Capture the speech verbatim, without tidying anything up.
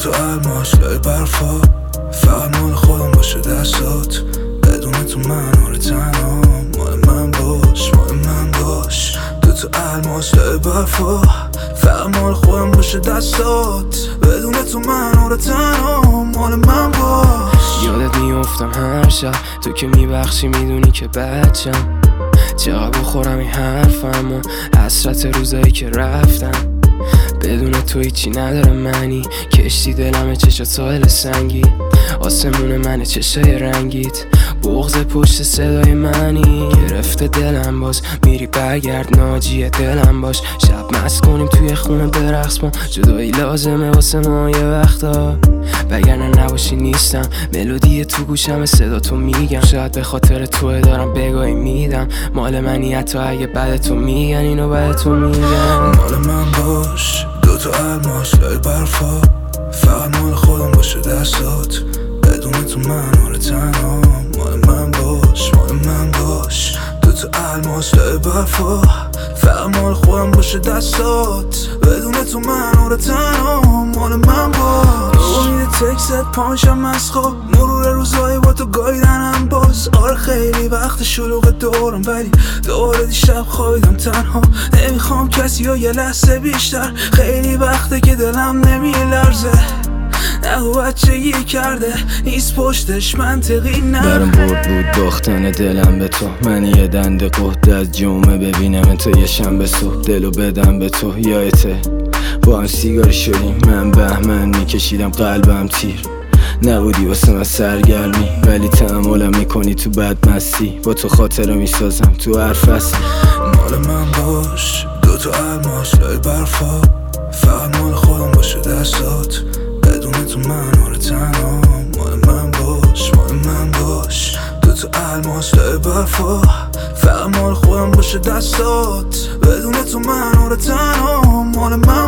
تا الماس لای برفا، فقط مال خودم باشه دستات، بدون تو من آره تنها، مال من باش مال من باش. دو تا الماس لای برفا، فقط مال خودم باشه دستات، بدون تو من آره تنها، مال من باش. یادت میافتم هر شب، تو که میبخشی میدونی که بچم، چقدر بخورم این حرفم و حسرت روزایی که رفتم. بدون تو هیچی نداره معنی، کشتی دلمه چشات ساحل سنگی، آسمون منه چشای رنگیت، بغض پشت صدای منی. گرفته دلم باز میری برگرد، ناجی دلم باش، شب مست کنیم توی خونه برقص ما، جدایی لازمه واسه ما یه وقتا، وگرنه نباشی نیستم. ملودی تو گوشم صدا تو میگم، شاید به خاطر توه دارم بگاهی میدم، مال منی حتی اگه بعد تو میگن اینو بعد تو میگن. مال من باش دو تا الماس لای برفا، فقط مال خودم باشه دستات، بدون تو من آره تنها، مال من باش مال من باش. دو تا الماس لای برفا، فقط مال خودم باشه دستات، بدون تو من آره تنها، مال من باش. امید تکست پانشم از خواب، مرور روزایی با تو گایدنم باز، آره خیلی وقت شلوغ دورم، ولی دوباره دیشب خوابیدم تنها، نمیخوام کسی یا یه لحظه بیشتر، خیلی وقته که دلم نمیلرزه، نگو بچگی کرده نیست پشتش منطقی نه. برام برد بود باختن دلم به تو، من یه دنده قهد از جمعه ببینم تو یه شنبه صبح، دلو بدم به تو یادته با هم سیگار شدیم، من بهمن میکشیدم قلبم تیر، نبودی واسه من سرگرمی ولی تحملم میکنی تو بدمستی، با تو خاطره میسازم تو هر فصل. مال من باش دو تا الماس لای برفا، فقط مال خودم باشه دستات، بدون تو من آره تنها، مال من باش مال من باش. دو تا الماس لای برفا، فقط مال خودم باشه دستات، بدون تو من آره تنها، مال من